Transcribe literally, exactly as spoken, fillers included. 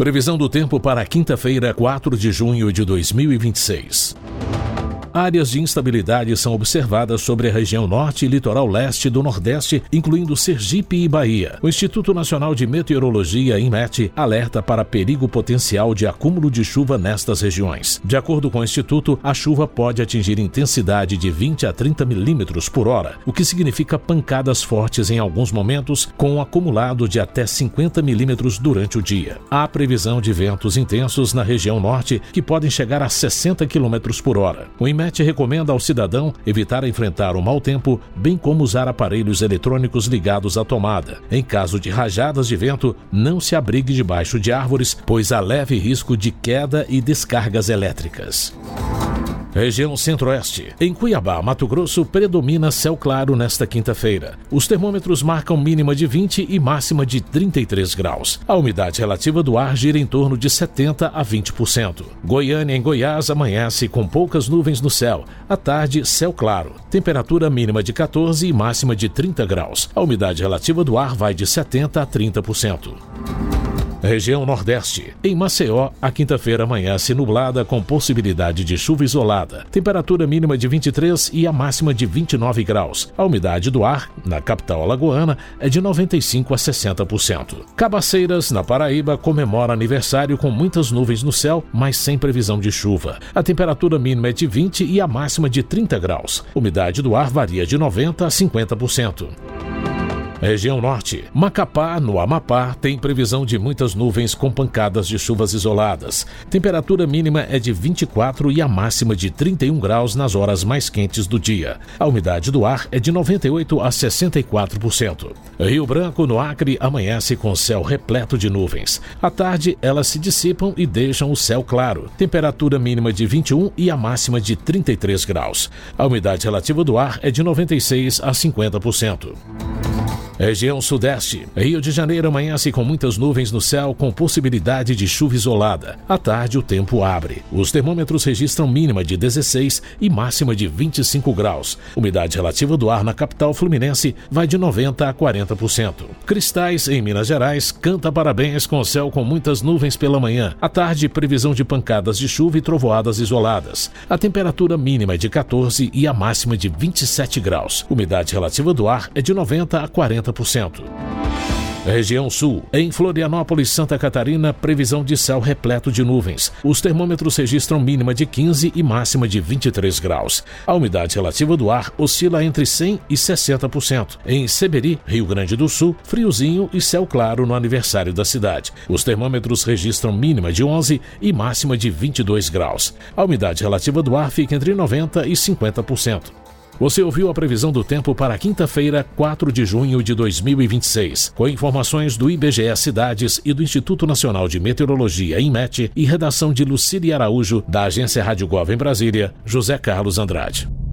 Previsão do tempo para quinta-feira, quatro de junho de dois mil e vinte e seis. Áreas de instabilidade são observadas sobre a região norte e litoral leste do Nordeste, incluindo Sergipe e Bahia. O Instituto Nacional de Meteorologia, INMET, alerta para perigo potencial de acúmulo de chuva nestas regiões. De acordo com o Instituto, a chuva pode atingir intensidade de vinte a trinta milímetros por hora, o que significa pancadas fortes em alguns momentos, com um acumulado de até cinquenta milímetros durante o dia. Há previsão de ventos intensos na região norte, que podem chegar a sessenta quilômetros por hora. O INMET recomenda ao cidadão evitar enfrentar o mau tempo, bem como usar aparelhos eletrônicos ligados à tomada. Em caso de rajadas de vento, não se abrigue debaixo de árvores, pois há leve risco de queda e descargas elétricas. Região Centro-Oeste. Em Cuiabá, Mato Grosso, predomina céu claro nesta quinta-feira. Os termômetros marcam mínima de vinte e máxima de trinta e três graus. A umidade relativa do ar gira em torno de setenta a vinte por cento. Goiânia, em Goiás, amanhece com poucas nuvens no céu. À tarde, céu claro. Temperatura mínima de quatorze e máxima de trinta graus. A umidade relativa do ar vai de setenta a trinta por cento. Região Nordeste. Em Maceió, a quinta-feira amanhece nublada com possibilidade de chuva isolada. Temperatura mínima de vinte e três e a máxima de vinte e nove graus. A umidade do ar, na capital alagoana, é de noventa e cinco a sessenta por cento. Cabaceiras, na Paraíba, comemora aniversário com muitas nuvens no céu, mas sem previsão de chuva. A temperatura mínima é de vinte e a máxima de trinta graus. A umidade do ar varia de noventa a cinquenta por cento. Região Norte. Macapá, no Amapá, tem previsão de muitas nuvens com pancadas de chuvas isoladas. Temperatura mínima é de vinte e quatro e a máxima de trinta e um graus nas horas mais quentes do dia. A umidade do ar é de noventa e oito a sessenta e quatro por cento. Rio Branco, no Acre, amanhece com céu repleto de nuvens. À tarde, elas se dissipam e deixam o céu claro. Temperatura mínima de vinte e um e a máxima de trinta e três graus. A umidade relativa do ar é de noventa e seis a cinquenta por cento. Região Sudeste. Rio de Janeiro amanhece com muitas nuvens no céu, com possibilidade de chuva isolada. À tarde, o tempo abre. Os termômetros registram mínima de dezesseis e máxima de vinte e cinco graus. Umidade relativa do ar na capital fluminense vai de noventa a quarenta por cento. Cristais, em Minas Gerais, canta parabéns com céu com muitas nuvens pela manhã. À tarde, previsão de pancadas de chuva e trovoadas isoladas. A temperatura mínima é de quatorze e a máxima de vinte e sete graus. Umidade relativa do ar é de noventa a quarenta por cento. Região Sul. Em Florianópolis, Santa Catarina, previsão de céu repleto de nuvens. Os termômetros registram mínima de quinze e máxima de vinte e três graus. A umidade relativa do ar oscila entre cem e sessenta por cento. Em Seberi, Rio Grande do Sul, friozinho e céu claro no aniversário da cidade. Os termômetros registram mínima de onze e máxima de vinte e dois graus. A umidade relativa do ar fica entre noventa e cinquenta por cento. Você ouviu a previsão do tempo para quinta-feira, quatro de junho de dois mil e vinte e seis, com informações do I B G E Cidades e do Instituto Nacional de Meteorologia, INMET, e redação de Lucília Araújo, da Agência Rádio Gov em Brasília, José Carlos Andrade.